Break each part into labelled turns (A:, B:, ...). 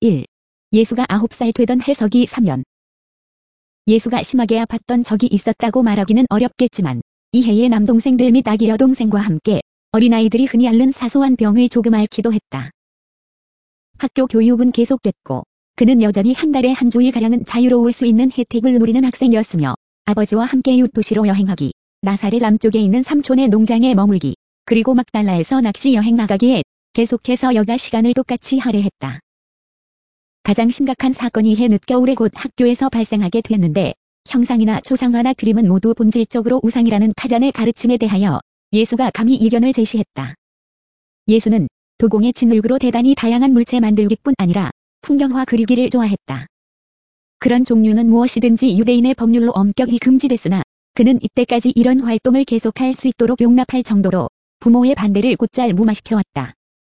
A: 1. 예수가 9살 되던 해서기 3년. 예수가 심하게 아팠던 적이 있었다고 말하기는 어렵겠지만 이 해의 남동생들 및 아기 여동생과 함께 어린아이들이 흔히 앓는 사소한 병을 조금 앓기도 했다. 학교 교육은 계속됐고 그는 여전히 한 달에 한 주일가량은 자유로울 수 있는 혜택을 누리는 학생이었으며 아버지와 함께 이웃도시로 여행하기, 나사렛 남쪽에 있는 삼촌의 농장에 머물기, 그리고 막달라에서 낚시 여행 나가기에 계속해서 여가 시간을 똑같이 할애했다. 가장 심각한 사건이 이해 늦겨울에 곧 학교에서 발생하게 됐는데 형상이나 초상화나 그림은 모두 본질적으로 우상이라는 타잔의 가르침에 대하여 예수가 감히 이견을 제시했다. 예수는 도공의 진흙으로 대단히 다양한 물체 만들기뿐 아니라 풍경화 그리기를 좋아했다. 그런 종류는 무엇이든지 유대인의 법률로 엄격히 금지됐으나 그는 이때까지 이런 활동을 계속할 수 있도록 용납할 정도로 부모의 반대를 곧잘 무마시켜왔다.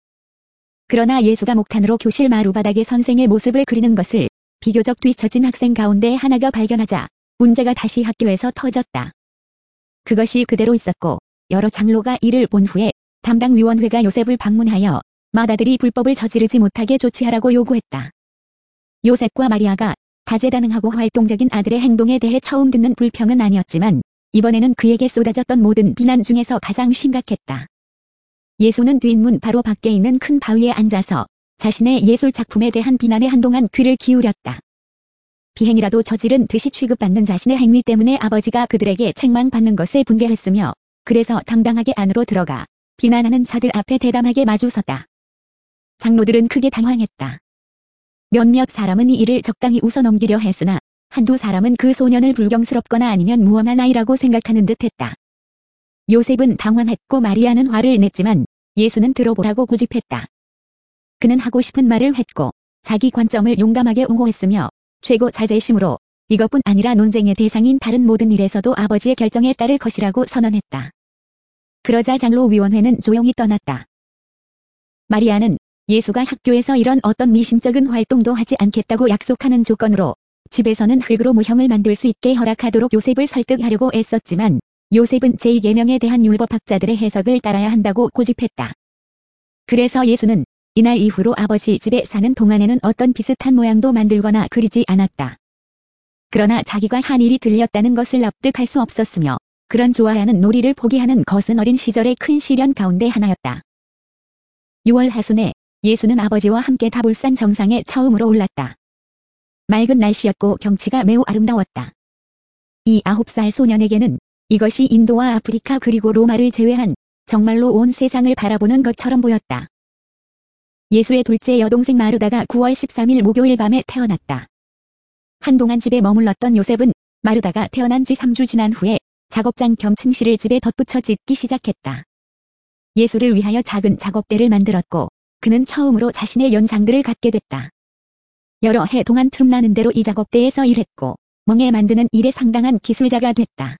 A: 그러나 예수가 목탄으로 교실 마루바닥에 선생의 모습을 그리는 것을 비교적 뒤처진 학생 가운데 하나가 발견하자 문제가 다시 학교에서 터졌다. 그것이 그대로 있었고 여러 장로가 이를 본 후에 담당 위원회가 요셉을 방문하여 맏아들이 불법을 저지르지 못하게 조치하라고 요구했다. 요셉과 마리아가 다재다능하고 활동적인 아들의 행동에 대해 처음 듣는 불평은 아니었지만 이번에는 그에게 쏟아졌던 모든 비난 중에서 가장 심각했다. 예수는 뒷문 바로 밖에 있는 큰 바위에 앉아서 자신의 예술 작품에 대한 비난에 한동안 귀를 기울였다. 비행이라도 저지른 듯이 취급받는 자신의 행위 때문에 아버지가 그들에게 책망받는 것에 분개했으며 그래서 당당하게 안으로 들어가 비난하는 자들 앞에 대담하게 마주섰다. 장로들은 크게 당황했다. 몇몇 사람은 이 일을 적당히 웃어넘기려 했으나 한두 사람은 그 소년을 불경스럽거나 아니면 무엄한 아이라고 생각하는 듯했다. 요셉은 당황했고 마리아는 화를 냈지만 예수는 들어보라고 고집했다. 그는 하고 싶은 말을 했고 자기 관점을 용감하게 옹호했으며 최고 자제심으로 이것뿐 아니라 논쟁의 대상인 다른 모든 일에서도 아버지의 결정에 따를 것이라고 선언했다. 그러자 장로위원회는 조용히 떠났다. 마리아는 예수가 학교에서 이런 어떤 미심쩍은 활동도 하지 않겠다고 약속하는 조건으로 집에서는 흙으로 모형을 만들 수 있게 허락하도록 요셉을 설득하려고 애썼지만 요셉은 제2계명에 대한 율법학자들의 해석을 따라야 한다고 고집했다. 그래서 예수는 이날 이후로 아버지 집에 사는 동안에는 어떤 비슷한 모양도 만들거나 그리지 않았다. 그러나 자기가 한 일이 들렸다는 것을 납득할 수 없었으며 그런 좋아하는 놀이를 포기하는 것은 어린 시절의 큰 시련 가운데 하나였다. 6월 하순에 예수는 아버지와 함께 다볼산 정상에 처음으로 올랐다. 맑은 날씨였고 경치가 매우 아름다웠다. 이 9살 소년에게는 이것이 인도와 아프리카 그리고 로마를 제외한 정말로 온 세상을 바라보는 것처럼 보였다. 예수의 둘째 여동생 마르다가 9월 13일 목요일 밤에 태어났다. 한동안 집에 머물렀던 요셉은 마르다가 태어난 지 3주 지난 후에 작업장 겸 침실을 집에 덧붙여 짓기 시작했다. 예수를 위하여 작은 작업대를 만들었고 그는 처음으로 자신의 연상들을 갖게 됐다. 여러 해 동안 틈나는 대로 이 작업대에서 일했고 멍에 만드는 일에 상당한 기술자가 됐다.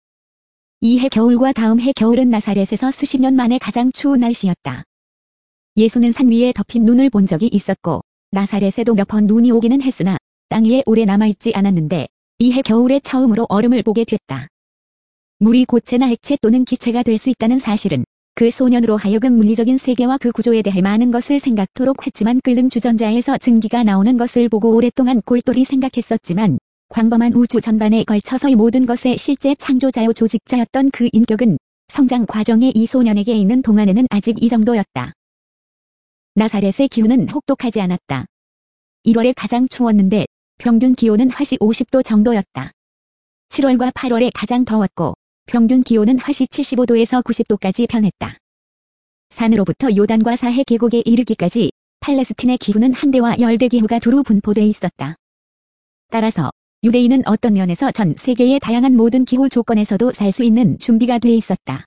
A: 이 해 겨울과 다음 해 겨울은 나사렛에서 수십 년 만에 가장 추운 날씨였다. 예수는 산 위에 덮인 눈을 본 적이 있었고 나사렛에도 몇 번 눈이 오기는 했으나 땅 위에 오래 남아있지 않았는데 이 해 겨울에 처음으로 얼음을 보게 됐다. 물이 고체나 액체 또는 기체가 될 수 있다는 사실은 그 소년으로 하여금 물리적인 세계와 그 구조에 대해 많은 것을 생각토록 했지만 끓는 주전자에서 증기가 나오는 것을 보고 오랫동안 골똘히 생각했었지만 광범한 우주 전반에 걸쳐서의 모든 것의 실제 창조자요 조직자였던 그 인격은 성장 과정에 이 소년에게 있는 동안에는 아직 이 정도였다. 나사렛의 기후는 혹독하지 않았다. 1월에 가장 추웠는데 평균 기온은 화씨 50도 정도였다. 7월과 8월에 가장 더웠고 평균 기온은 화씨 75도에서 90도까지 변했다. 산으로부터 요단과 사해 계곡에 이르기까지 팔레스틴의 기후는 한대와 열대 기후가 두루 분포돼 있었다. 따라서 유대인은 어떤 면에서 전 세계의 다양한 모든 기후 조건에서도 살 수 있는 준비가 돼 있었다.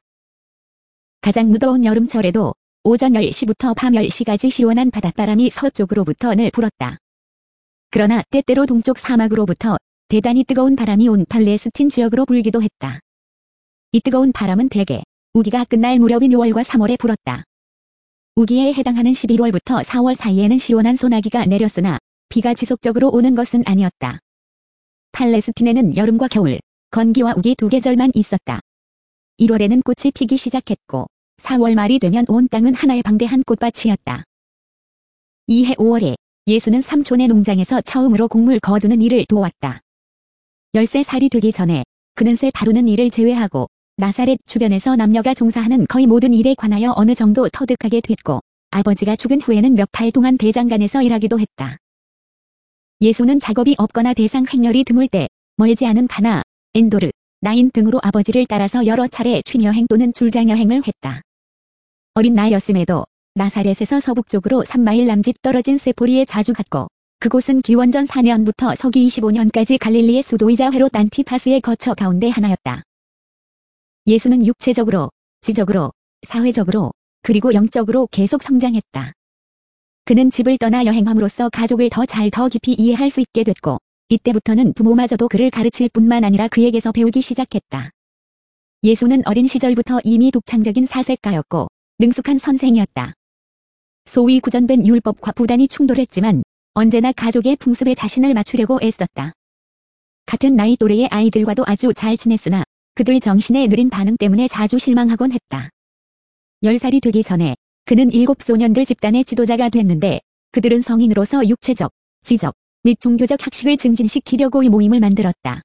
A: 가장 무더운 여름철에도 오전 10시부터 밤 10시까지 시원한 바닷바람이 서쪽으로부터 늘 불었다. 그러나 때때로 동쪽 사막으로부터 대단히 뜨거운 바람이 온 팔레스틴 지역으로 불기도 했다. 이 뜨거운 바람은 대개 우기가 끝날 무렵인 6월과 3월에 불었다. 우기에 해당하는 11월부터 4월 사이에는 시원한 소나기가 내렸으나 비가 지속적으로 오는 것은 아니었다. 팔레스틴에는 여름과 겨울, 건기와 우기 두 계절만 있었다. 1월에는 꽃이 피기 시작했고 4월 말이 되면 온 땅은 하나의 방대한 꽃밭이었다. 이해 5월에 예수는 삼촌의 농장에서 처음으로 곡물 거두는 일을 도왔다. 13살이 되기 전에 그는 쇠 다루는 일을 제외하고 나사렛 주변에서 남녀가 종사하는 거의 모든 일에 관하여 어느 정도 터득하게 됐고 아버지가 죽은 후에는 몇 달 동안 대장간에서 일하기도 했다. 예수는 작업이 없거나 대상 행렬이 드물 때 멀지 않은 가나, 엔도르, 나인 등으로 아버지를 따라서 여러 차례 취미여행 또는 출장여행을 했다. 어린 나이였음에도 나사렛에서 서북쪽으로 3마일 남짓 떨어진 세포리에 자주 갔고 그곳은 기원전 4년부터 서기 25년까지 갈릴리의 수도이자 헤롯 안티파스의 거처 가운데 하나였다. 예수는 육체적으로, 지적으로, 사회적으로, 그리고 영적으로 계속 성장했다. 그는 집을 떠나 여행함으로써 가족을 더 깊이 이해할 수 있게 됐고 이때부터는 부모마저도 그를 가르칠 뿐만 아니라 그에게서 배우기 시작했다. 예수는 어린 시절부터 이미 독창적인 사색가였고 능숙한 선생이었다. 소위 구전된 율법과 부단히 충돌했지만 언제나 가족의 풍습에 자신을 맞추려고 애썼다. 같은 나이 또래의 아이들과도 아주 잘 지냈으나 그들 정신의 느린 반응 때문에 자주 실망하곤 했다. 10살이 되기 전에 그는 7 소년들 집단의 지도자가 됐는데 그들은 성인으로서 육체적, 지적 및 종교적 학식을 증진시키려고 이 모임을 만들었다.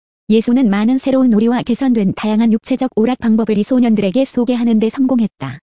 A: 예수는 많은 새로운 놀이와 개선된 다양한 육체적 오락 방법을 이 소년들에게 소개하는 데 성공했다.